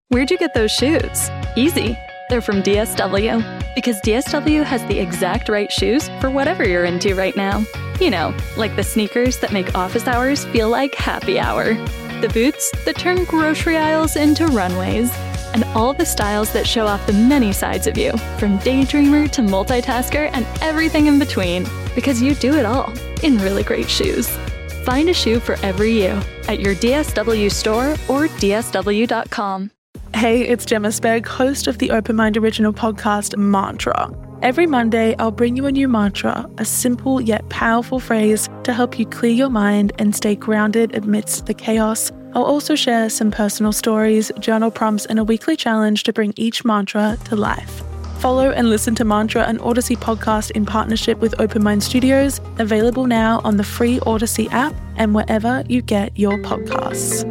Where'd you get those shoes? Easy. They're from DSW. Because DSW has the exact right shoes for whatever you're into right now. You know, like the sneakers that make office hours feel like happy hour. The boots that turn grocery aisles into runways. And all the styles that show off the many sides of you, from daydreamer to multitasker and everything in between. Because you do it all in really great shoes. Find a shoe for every you at your DSW store or dsw.com. Hey, it's Gemma Spegg, host of the Open Mind original podcast, Mantra. Every Monday, I'll bring you a new mantra, a simple yet powerful phrase to help you clear your mind and stay grounded amidst the chaos. I'll also share some personal stories, journal prompts, and a weekly challenge to bring each mantra to life. Follow and listen to Mantra, an Odyssey podcast in partnership with Open Mind Studios, available now on the free Odyssey app and wherever you get your podcasts.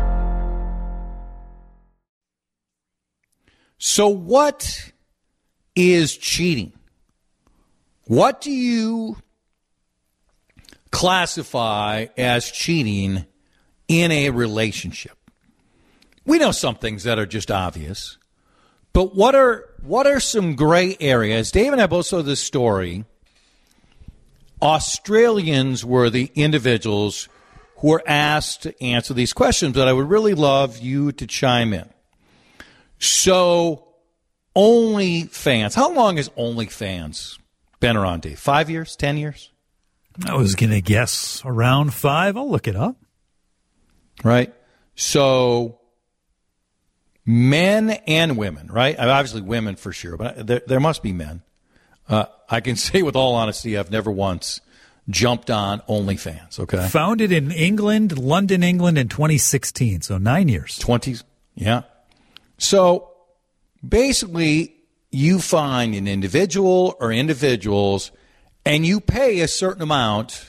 So what is cheating? What do you classify as cheating in a relationship? We know some things that are just obvious, but what are some gray areas? Dave and I both saw this story. Australians were the individuals who were asked to answer these questions, but I would really love you to chime in. So, OnlyFans. How long has OnlyFans been around, Dave? 5 years? 10 years? I was going to guess around 5. I'll look it up. Right? So, men and women, right? Obviously women for sure, but there must be men. I can say with all honesty, I've never once jumped on OnlyFans, okay? Founded in England, London, England in 2016, so 9 years. 20s, yeah. So basically, you find an individual or individuals, and you pay a certain amount,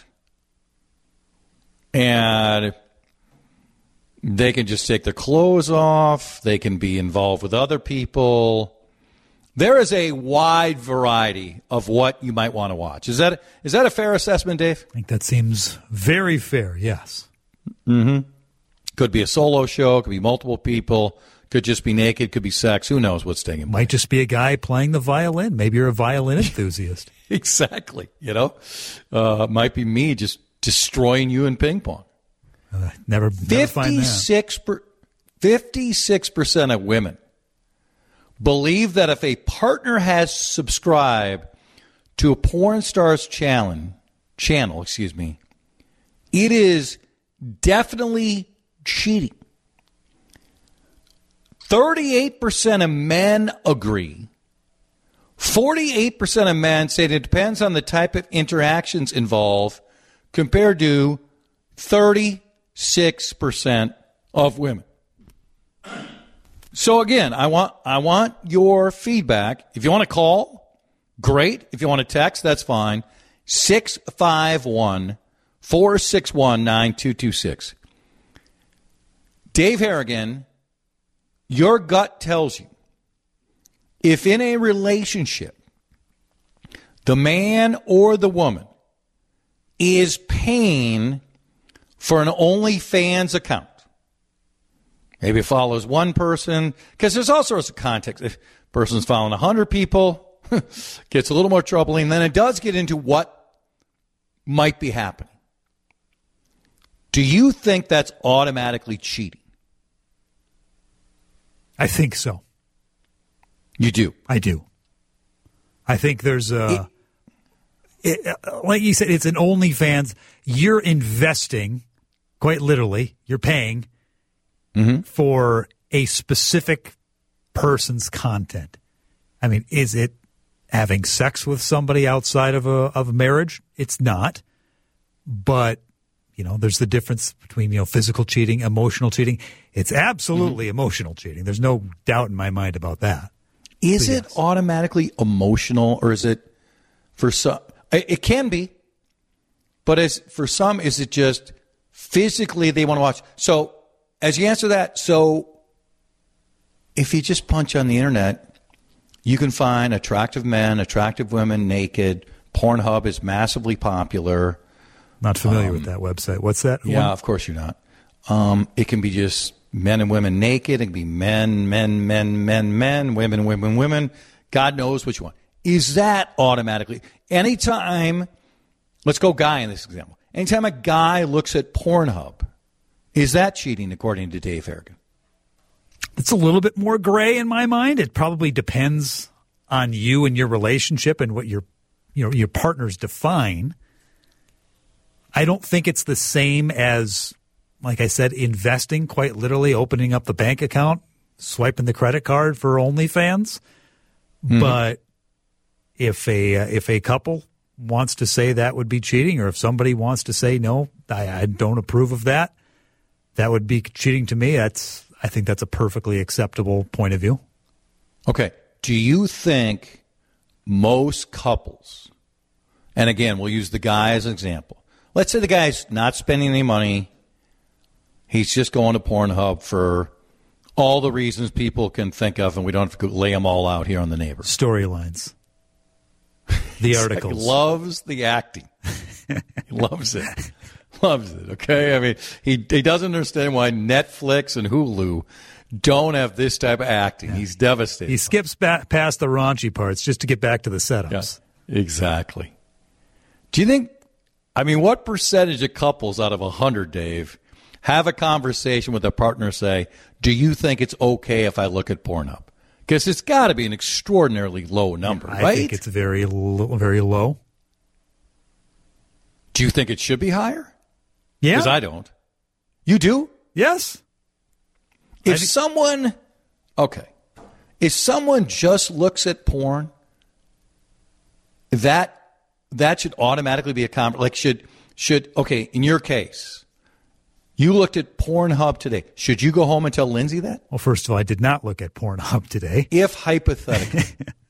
and they can just take their clothes off. They can be involved with other people. There is a wide variety of what you might want to watch. Is that a fair assessment, Dave? I think that seems very fair, yes. Mm-hmm. Could be a solo show. Could be multiple people. Could just be naked, could be sex. Who knows what's taking place? Might just be a guy playing the violin. Maybe you're a violin enthusiast. Exactly. You know, might be me just destroying you in ping pong. Never find that. 56% of women believe that if a partner has subscribed to a porn star's channel, it is definitely cheating. 38% of men agree. 48% of men say that it depends on the type of interactions involved, compared to 36% of women. So again, I want your feedback. If you want to call, great. If you want to text, that's fine. 651-461-9226. Dave Harrigan, your gut tells you if in a relationship the man or the woman is paying for an OnlyFans account, maybe it follows one person, because there's all sorts of context. If a person's following 100 people, gets a little more troubling. Then it does get into what might be happening. Do you think that's automatically cheating? I think so. You do? I do. I think there's like you said, it's an OnlyFans. You're investing, quite literally, you're paying for a specific person's content. I mean, is it having sex with somebody outside of a marriage? It's not. But you know, there's the difference between, you know, physical cheating, emotional cheating. It's absolutely emotional cheating. There's no doubt in my mind about that. Is it automatically emotional, or is it for some? It can be, but for some, is it just physically they want to watch? So as you answer that, so if you just punch on the internet, you can find attractive men, attractive women naked. Pornhub is massively popular. Not familiar with that website. What's that? Yeah, of course you're not. It can be just men and women naked. It can be men, women. God knows which one. Is that automatically? Anytime, let's go guy in this example. Anytime a guy looks at Pornhub, is that cheating according to Dave Harrigan? It's a little bit more gray in my mind. It probably depends on you and your relationship and what your partners define. I don't think it's the same as, like I said, investing, quite literally opening up the bank account, swiping the credit card for OnlyFans. Mm-hmm. But if a couple wants to say that would be cheating, or if somebody wants to say, no, I don't approve of that, that would be cheating to me. I think that's a perfectly acceptable point of view. Okay. Do you think most couples, and again, we'll use the guy as an example. Let's say the guy's not spending any money. He's just going to Pornhub for all the reasons people can think of, and we don't have to lay them all out here on the neighbor. Storylines. The articles. Like loves the acting. He loves it. Loves it, okay? I mean, he doesn't understand why Netflix and Hulu don't have this type of acting. Yeah. He's devastated. He skips past the raunchy parts just to get back to the setups. Yeah, exactly. Do you think, what percentage of couples out of 100, Dave, have a conversation with their partner say, do you think it's okay if I look at Pornhub? Because it's got to be an extraordinarily low number, right? I think it's very low. Do you think it should be higher? Yeah. Because I don't. You do? Yes. If someone just looks at porn, that should automatically be a conversation. Okay, in your case, you looked at Pornhub today. Should you go home and tell Lindsay that? Well, first of all, I did not look at Pornhub today. If hypothetically.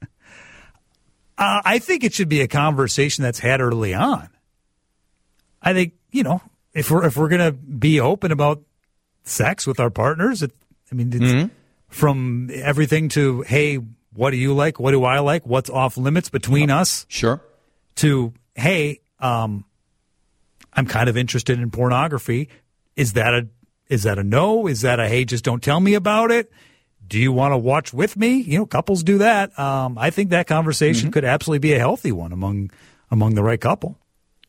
I think it should be a conversation that's had early on. I think, if we're going to be open about sex with our partners, it's from everything to, hey, what do you like? What do I like? What's off limits between us? Sure. To, hey, I'm kind of interested in pornography. Is that a no? Is that a, hey, just don't tell me about it? Do you want to watch with me? Couples do that. I think that conversation could absolutely be a healthy one among the right couple.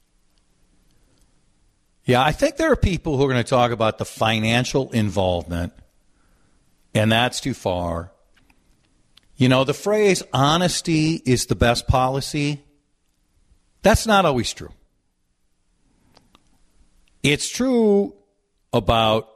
Yeah, I think there are people who are going to talk about the financial involvement, and that's too far. The phrase honesty is the best policy, that's not always true. It's true about,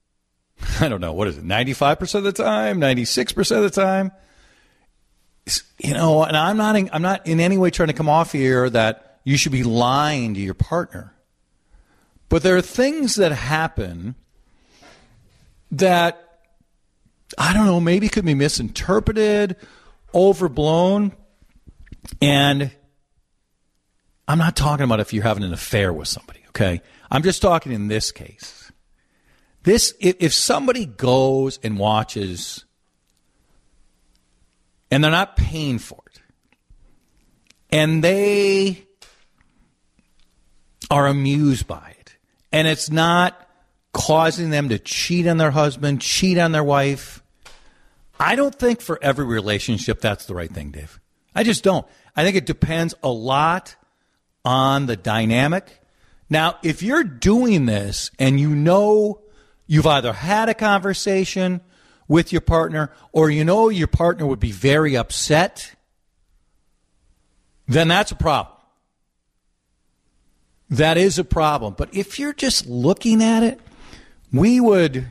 95% of the time, 96% of the time. And I'm not in any way trying to come off here that you should be lying to your partner. But there are things that happen that, maybe could be misinterpreted, overblown. And I'm not talking about if you're having an affair with somebody, okay? I'm just talking in this case. If somebody goes and watches and they're not paying for it, and they are amused by it, and it's not causing them to cheat on their husband, cheat on their wife, I don't think for every relationship that's the right thing, Dave. I just don't. I think it depends a lot on the dynamic. Now, if you're doing this and you've either had a conversation with your partner or your partner would be very upset, then that's a problem. That is a problem. But if you're just looking at it, that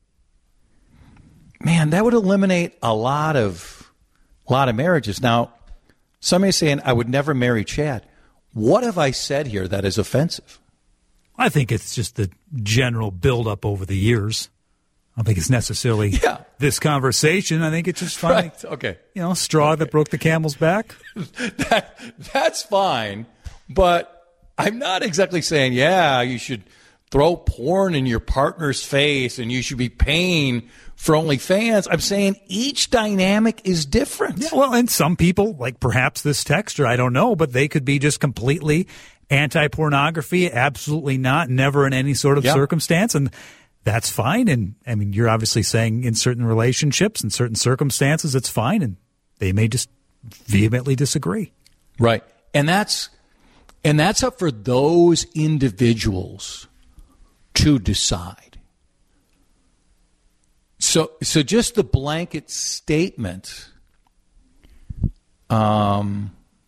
would eliminate a lot of marriages. Now, somebody's saying, I would never marry Chad. What have I said here that is offensive? I think it's just the general buildup over the years. I don't think it's necessarily this conversation. I think it's just fine. Right. Okay. Straw that broke the camel's back. That's fine. But I'm not exactly saying, you should throw porn in your partner's face and you should be paying for OnlyFans. I'm saying each dynamic is different. Yeah, well, and some people, like perhaps this texter, I don't know, but they could be just completely anti-pornography. Absolutely not. Never in any sort of circumstance. And that's fine. And I mean, you're obviously saying in certain relationships and certain circumstances, it's fine. And they may just vehemently disagree. Right. And that's up for those individuals to decide. So just the blanket statement, I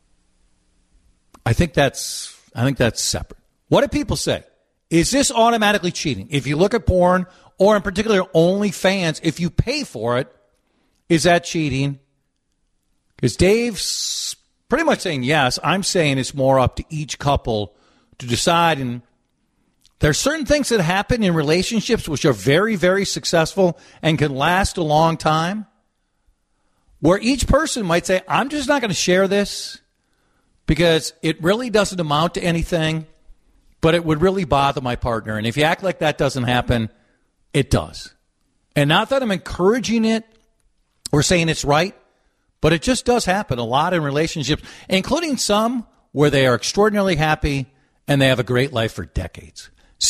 think that's separate. What do people say? Is this automatically cheating? If you look at porn, or in particular OnlyFans, if you pay for it, is that cheating? Because Dave's pretty much saying yes. I'm saying it's more up to each couple to decide. And there's certain things that happen in relationships which are very, very successful and can last a long time, where each person might say, I'm just not going to share this because it really doesn't amount to anything, but it would really bother my partner. And if you act like that doesn't happen, it does. And not that I'm encouraging it or saying it's right, but it just does happen a lot in relationships, including some where they are extraordinarily happy and they have a great life for decades.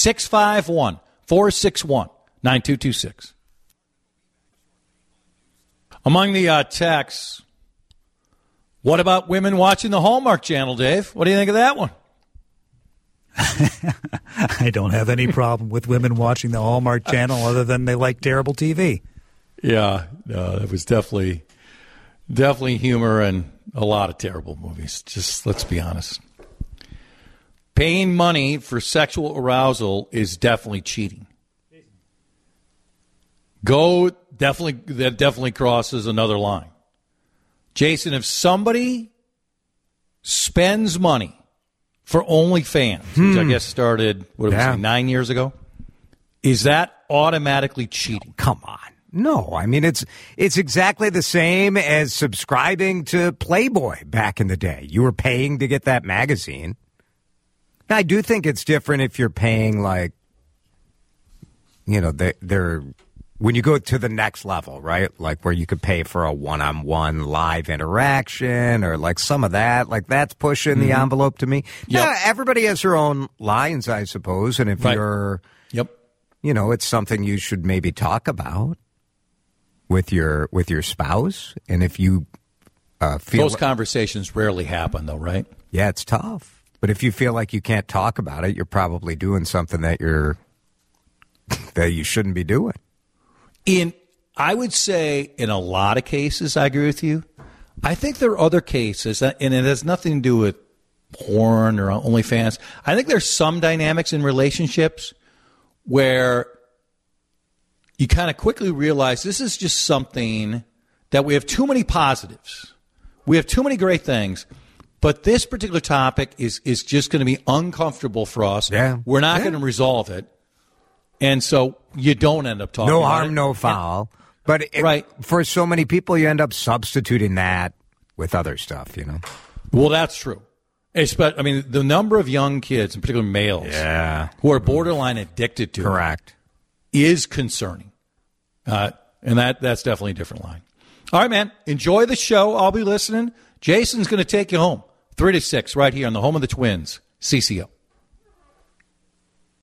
651-461-9226. Among the texts, what about women watching the Hallmark Channel, Dave? What do you think of that one? I don't have any problem with women watching the Hallmark Channel other than they like terrible TV. Yeah, no, that was definitely humor and a lot of terrible movies. Just let's be honest. Paying money for sexual arousal is definitely cheating. That definitely crosses another line. Jason, if somebody spends money for OnlyFans, which I guess started, 9 years ago, is that automatically cheating? Come on. No, I mean, it's exactly the same as subscribing to Playboy back in the day. You were paying to get that magazine. Now, I do think it's different if you're paying, like, you know, they're when you go to the next level, right? Like where you could pay for a one-on-one live interaction or like some of that. Like that's pushing the envelope to me. Yep. Yeah, everybody has their own lines, I suppose. And if you're, you know, it's something you should maybe talk about with your spouse. And if you feel those conversations rarely happen, though, right? Yeah, it's tough. But if you feel like you can't talk about it, you're probably doing something that you shouldn't be doing. I would say in a lot of cases, I agree with you. I think there are other cases, and it has nothing to do with porn or OnlyFans. I think there's some dynamics in relationships where you kind of quickly realize this is just something that we have too many positives. We have too many great things. But this particular topic is just going to be uncomfortable for us. Yeah. We're not going to resolve it. And so you don't end up talking about it. No harm, no foul. But for so many people, you end up substituting that with other stuff, you know? Well, that's true. I mean, the number of young kids, in particular males, who are borderline addicted to it is concerning. And that's definitely a different line. All right, man. Enjoy the show. I'll be listening. Jason's going to take you home 3 to 6 right here on the home of the Twins, CCO.